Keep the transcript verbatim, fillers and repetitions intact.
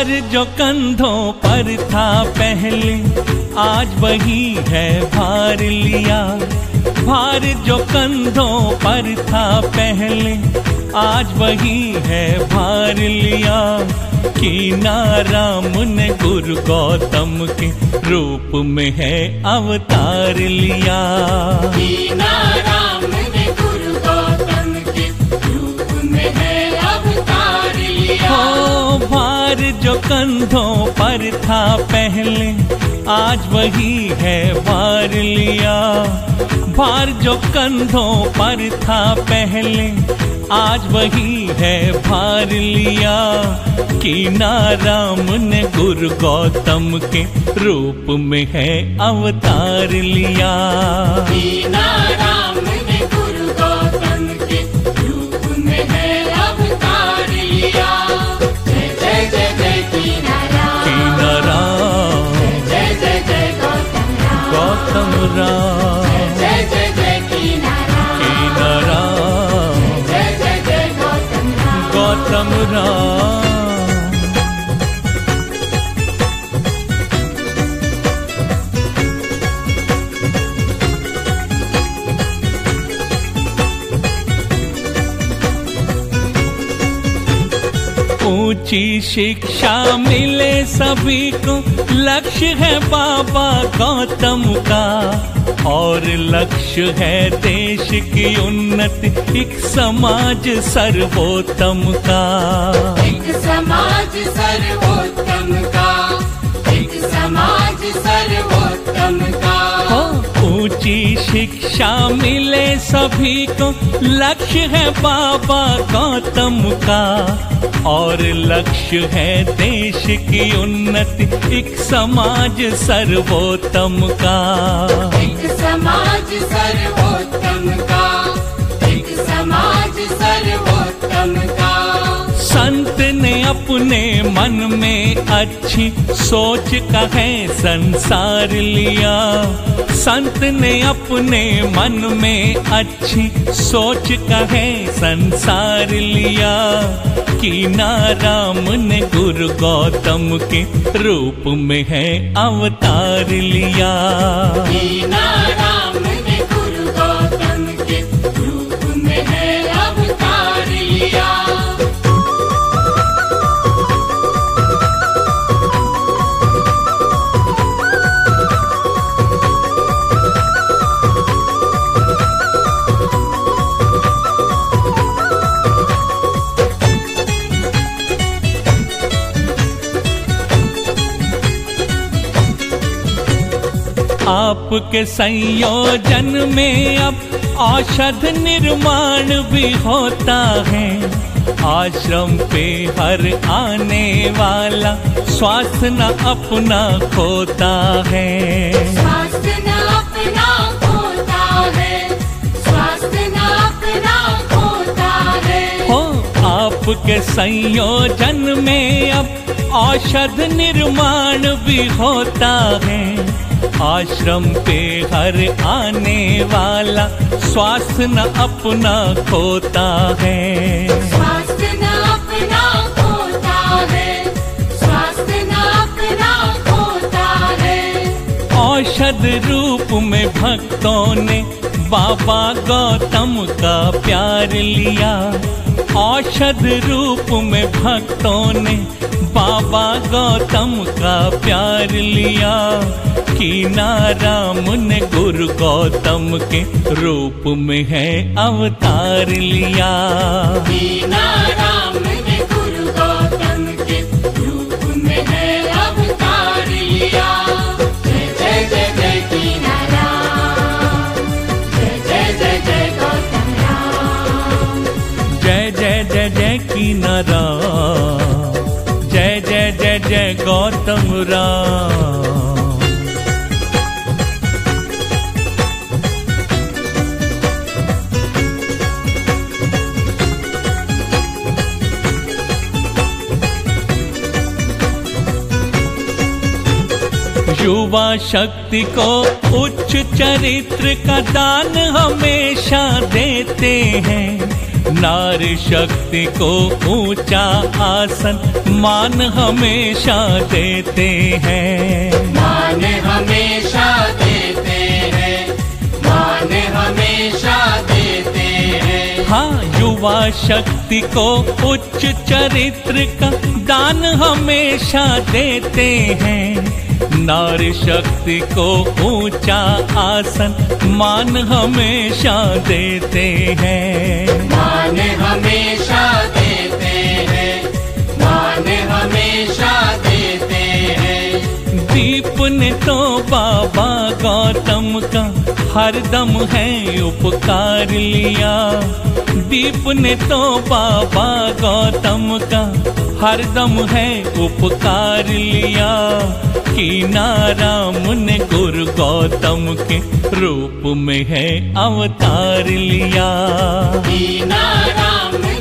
भार जो कंधों पर था पहले, आज वही है भार लिया। भार जो कंधों पर था पहले, आज वही है भार लिया। कीना राम ने गुरु गौतम के रूप में है अवतार लिया। कीना राम ने गुरु गौतम के रूप में है अवतार लिया। हो भार जो कंधों पर था पहले, आज वही है भार लिया। भार जो कंधों पर था पहले, आज वही है भार लिया। कीना राम ने गुरु गौतम के रूप में है अवतार लिया। कीना राम ने गुरु गौतम के रूप में है अवतार लिया। जय जय जय जय कीना राम, कीना राम, जय जय जय गौतम राम, गौतम राम, जय जय जय कीना राम, कीना राम, जय जय जय गौतम राम, गौतम राम। ऊंची शिक्षा मिले सभी को, लक्ष्य है बाबा गौतम का। और लक्ष्य है देश की उन्नति, एक समाज सर्वोत्तम का। एक समाज सर्वोत्तम का, एक समाज सर्वोत्तम का। ऊंची शिक्षा मिले सभी को, लक्ष्य है बाबा गौतम का। और लक्ष्य है देश की उन्नति, एक समाज सर्वोत्तम का। एक समाज सर्वोत्तम का, एक समाज सर्वोत्तम का। संत ने अपने मन में अच्छी सोच का है संसार लिया। संत ने अपने मन में अच्छी सोच का है संसार लिया। कीना राम ने गुरु गौतम के रूप में है अवतार लिया। कीना राम ने गुरु गौतम के रूप में है अवतार लिया। आपके संयोजन में अब औषध निर्माण भी होता है। आश्रम पे हर आने वाला स्वास्थ्य न अपना खोता है। स्वास्थ्य न अपना खोता है, स्वास्थ्य न अपना खोता है। हो आपके संयोजन में अब औषध निर्माण भी होता है। आश्रम पे हर आने वाला स्वास्थ्य न अपना खोता है। स्वास्थ्य न अपना खोता है, स्वास्थ्य न अपना खोता है। औषध रूप में भक्तों ने बाबा गौतम का प्यार लिया। औषध रूप में भक्तों ने बाबा गौतम का प्यार लिया। कीना राम ने गुरु गौतम के रूप में है अवतार लिया। कीना राम ने गुरु गौतम के रूप में है अवतार लिया। जय जय जय जय कीना राम, जय जय जय जय गौतम राम, जय जय जय जय कीना राम, जय जय जय जय गौतम राम। युवा शक्ति को उच्च चरित्र का दान हमेशा देते हैं। नारी शक्ति को ऊंचा आसन मान हमेशा देते हैं। मान हमेशा देते हैं, मान हमेशा देते हैं। हाँ, युवा शक्ति को उच्च चरित्र का दान हमेशा देते हैं। नारी शक्ति को ऊंचा आसन मान हमेशा देते हैं। मान हमेशा देते हैं, मान हमेशा देते हैं। दीप ने तो बाबा गौतम का हरदम है उपकार लिया। दीप ने तो बाबा गौतम का हरदम है उपकार लिया। कीना राम ने गुरु गौतम के रूप में है अवतार लिया। कीना राम